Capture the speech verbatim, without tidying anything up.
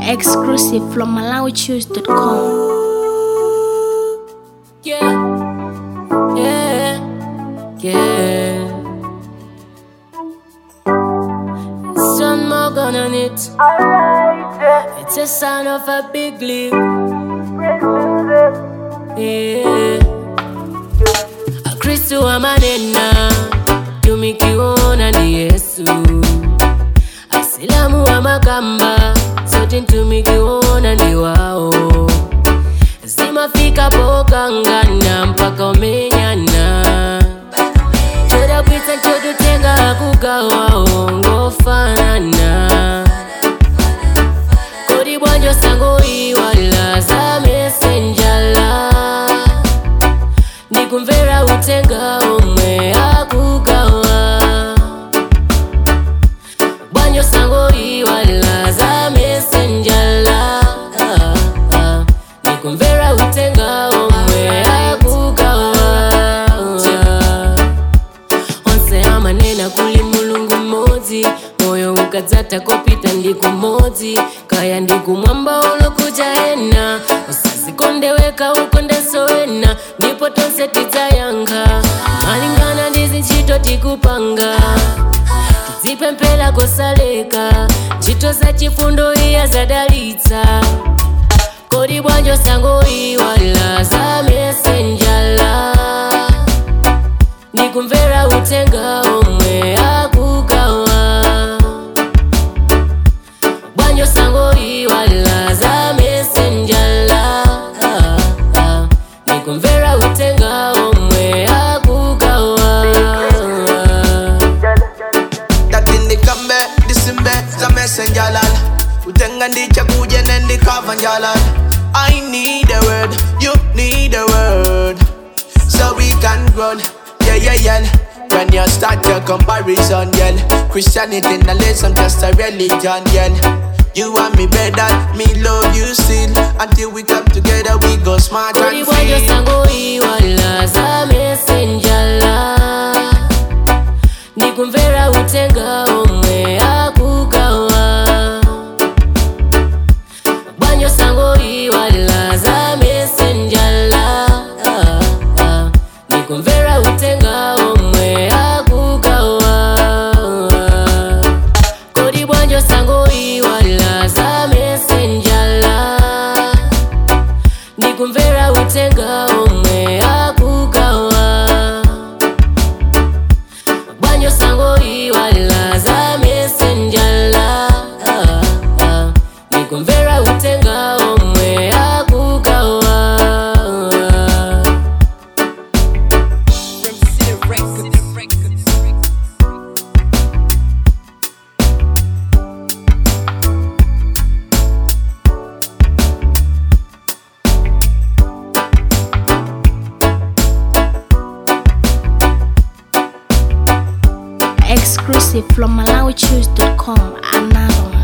Exclusive from malawi choose dot com. Yeah, yeah, yeah. Some more gun on it. It's a sign of a big league. Yeah. Kristu wa manena tumikiona ni Yesu. Asilamu wa makamba sote tumikiona ni wao. Zimafika pokangana mpaka umenyana. Choda kwita chodo tenga kugawa ongo fanana. Kodi bwanjo sango iwala za messenjala. Nikumvera utenga umwe akugawa. Bwanjo sango iwala za messenjala. ah, ah. Nikumvera utenga umwe akugawa. Onse amanena kuli mulungu mmozi. Moyo ukadzata kopita ndiku modzi. Kaya ndiku mwamba ulokuja hena. Usazikondeweka ukondesowena. Ndipo tonse tizayanga. Malingana ndizi nchito tikupanga. Tizipempela kosaleka. Nchito za chifundo iya zadalitsa. Kodi bwanjo sango iwala za messenjala. Nikumvera utenga umwe akugawa. Bwanjo sango iwala za messenjala. ah, ah. Nikumvera utenga umwe akugawa. That in the come this in bed, the messenger lad. Utenga ndicha kuja nendi kavanja lad. I need a word, you need a word, so we can grow. Yeah, yeah, yeah. When you start your comparison, yeah. Christianity not lesson, just a religion, yeah. You want me better, me love you still. Until we come together, we go smart Kodi and bwanjo free. sango iwala za messenjala. Nikumvera utenga umwe akugawa. Bwanjo sango iwala za messenjala. ah, ah. Nikumvera utenga umwe akugawa. Kodi bwanjo sango iwala za messenjala. Nikumvera utenga umwe akugawa. Bwanjo sango iwala za messenjala. ah, ah. Nikumvera utenga umwe akugawa. Exclusive from malawi choose dot com. Another one.